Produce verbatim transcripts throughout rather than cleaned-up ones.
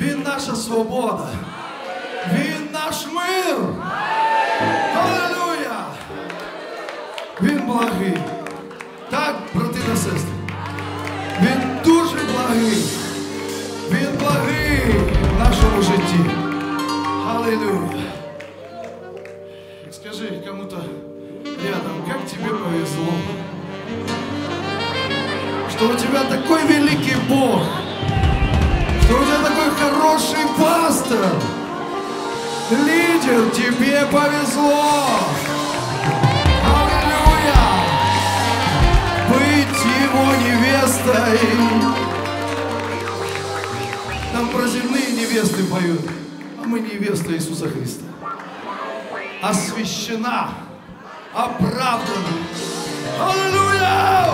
Він наша свобода. Він наш мир. Алілуя! Він благий. Так, брати та сестри. Він дуже благий. Він благий в нашому житті. Аллилуйя. Скажи кому-то рядом, как тебе повезло, что у тебя такой великий Бог, что у тебя такой хороший пастор, лидер, тебе повезло. Аллилуйя. Быть его невестой. Там про земные невесты поют, а мы невеста Иисуса Христа. Освящена, оправдана. Аллилуйя!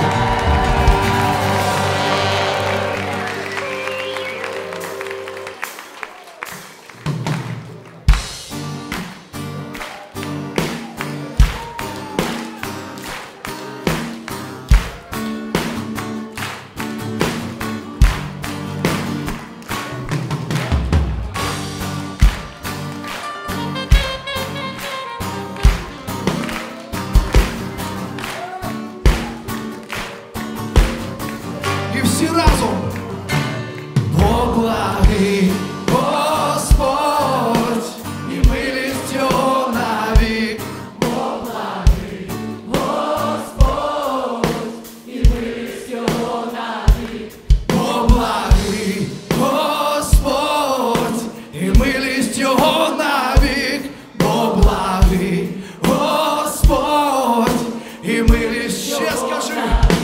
Всі разом. Бог благий, Господь, і милість його навік. Бог благий, Господь, і милість його навік. Бог благий, Господь, і милість його навік. Бог благий, Господь, і милість ще скажи.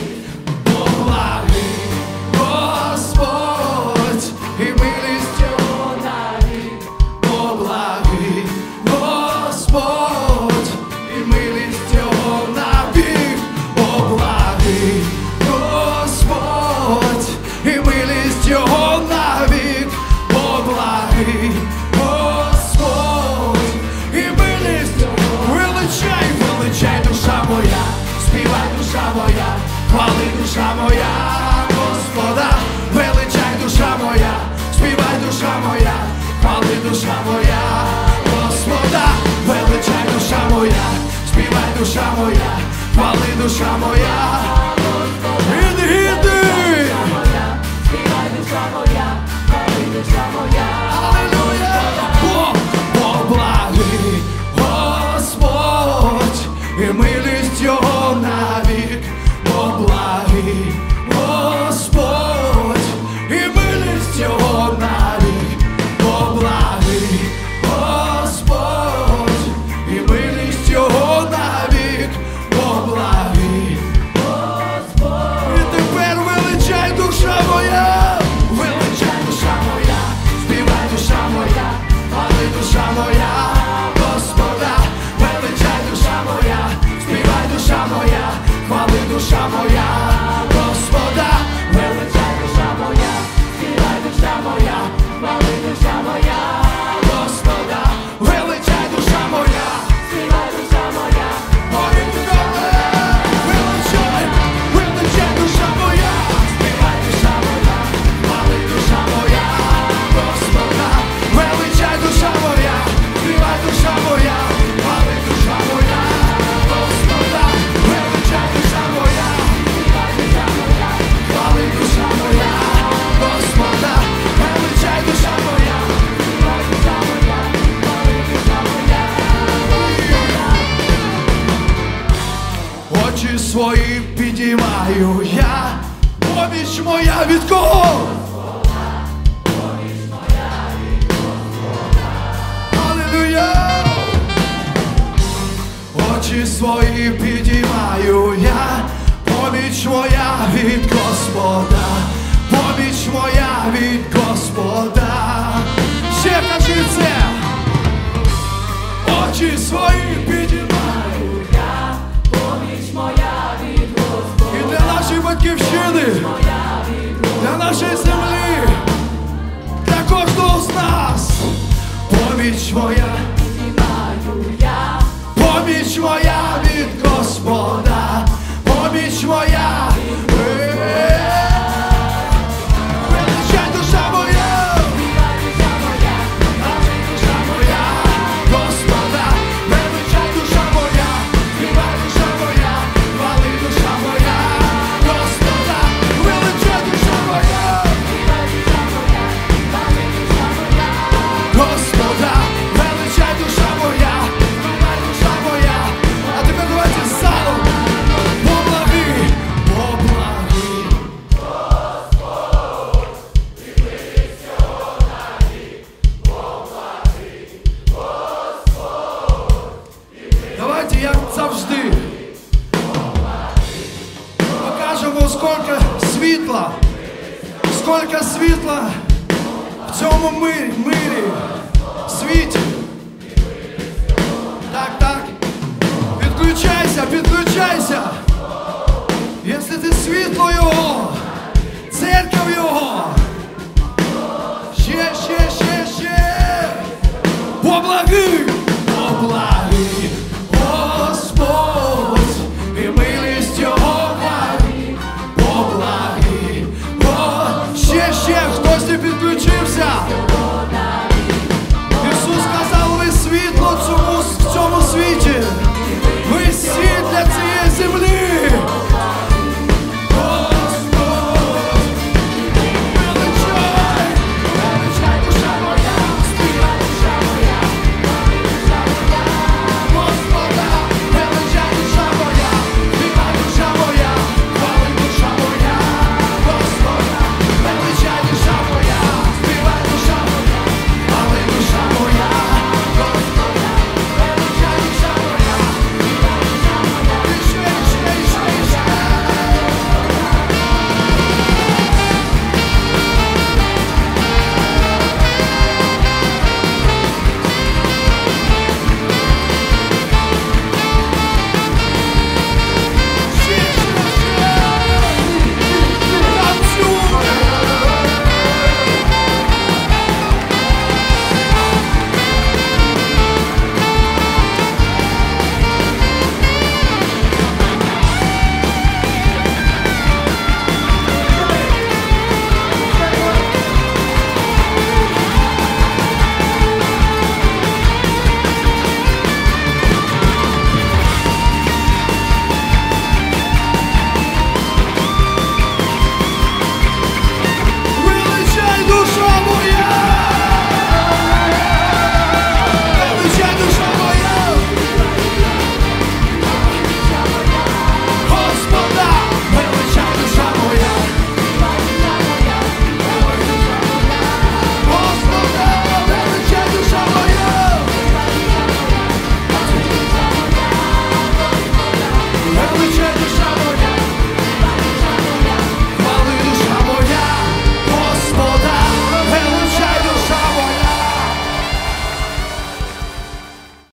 Хвали душа моя, Господа, величай душа моя, співай душа моя, хвали душа моя, Господа, величай душа моя, співай душа моя, хвали душа моя, іди, іди, співай душа моя, хвали душа моя, алілуя, Бог, Бог благий, Господь, і милість його навік. Бог благий, Господь, і милість його навік. Бог благий, Господь, і милість його навік. Бог благий, Господь. І тепер величай душа моя, величай душа моя, співай душа моя, хвали душа моя, Господа, величай душа моя, співай душа моя. Хвали душа моя, Господа, величай душа моя, співай душа моя, хвали душа моя, Господа, величай душа моя, співай душа моя, ой, величай, величай душа моя, співай душа моя, хвали душа моя, Господа, величай душа моя, співай душа моя, хвали душа моя, Господа, величай душа моя, співай душа моя, хвали душа моя, Господа, величай душа моя, співай душа моя, хвали душа моя, Господа. Очі свої підіймаю я, поміч моя від кого? Поміч моя від Господа. Алілуя! Очі свої підіймаю я, поміч моя від Господа, поміч моя від Господа. Ще кажи це. Очі свої підіймаю я, поміч моя від Господа. І для нашої батьківщини, для нашої землі, для кожного з нас. Поміч моя підіймаю я, поміч моя від Господа, поміч моя. Величай душа моя, світла, скільки світла в цьому мирі, мирі, світі. Так, так. Підключайся, підключайся. Якщо ти світло його, церква його. Ще, ще, ще, ще. Поблаги, поблаги, Господь, і милість його. Поблаги, о, ще, ще, хто